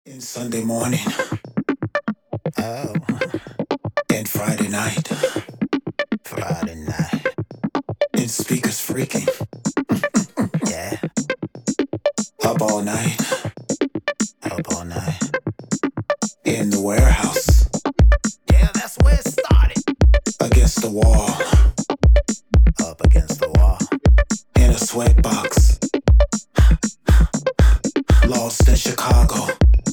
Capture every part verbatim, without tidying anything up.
In Sunday morning Oh, and Friday night, Friday night. in speakers freaking, Yeah, up all night, up all night. in the warehouse, Yeah, that's where it started. against the wall, Up against the wall. in a sweatbox, lost in Chicago,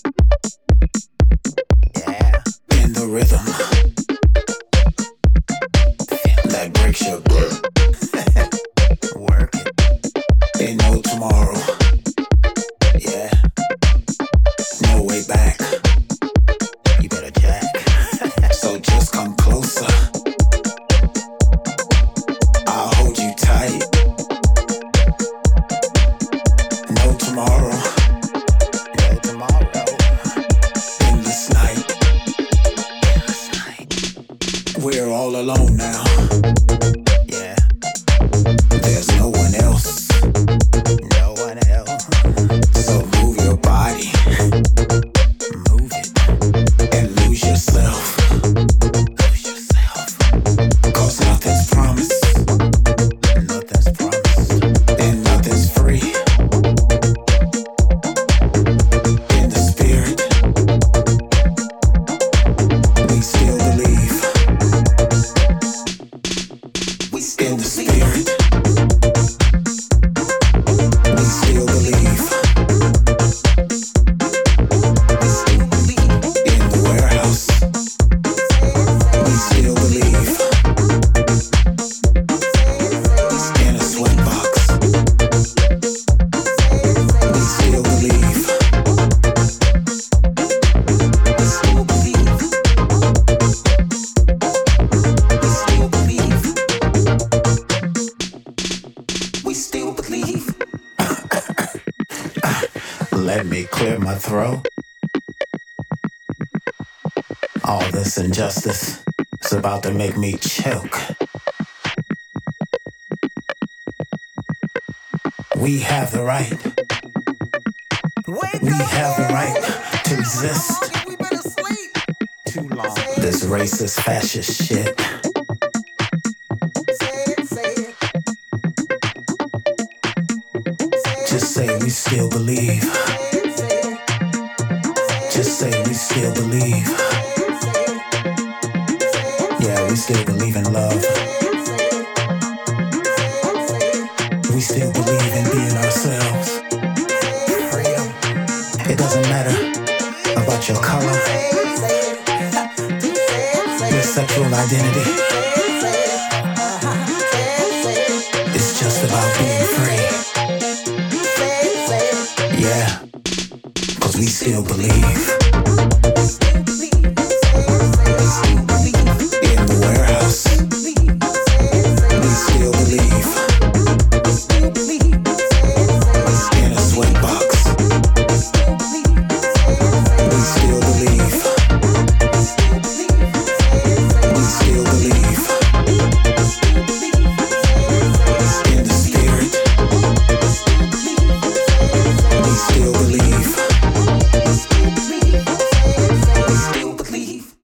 Yeah, in the rhythm that breaks your back. work it. Ain't no tomorrow, Yeah, no way back. you better jack. So just come closer, I'll hold you tight. No tomorrow, No tomorrow. in this night, This night. we're all alone now. Yeah, There's no one else, no one else. so move your body Move it. and lose yourself. Lose yourself. Cause nothing's promised Nothing's promised. and nothing's free. In the spirit, we still believe. We In still the believe. spirit, we still believe. We still believe. In the warehouse, we still believe. In a sweatbox, we still believe. We still believe. We still believe. We still believe. Let me clear my throat. All this injustice is about to make me choke. We have the right, Wake we up. have the right to How resist long have we been asleep? too long. This racist, fascist shit. Say it, say it. Just say we still believe. Say it, say it. Just say we still believe. Yeah, we still believe in love. We still believe in being ourselves. Freedom. It doesn't matter about your color, your sexual identity. It's just about being free. Yeah, cause we still believe. We still believe.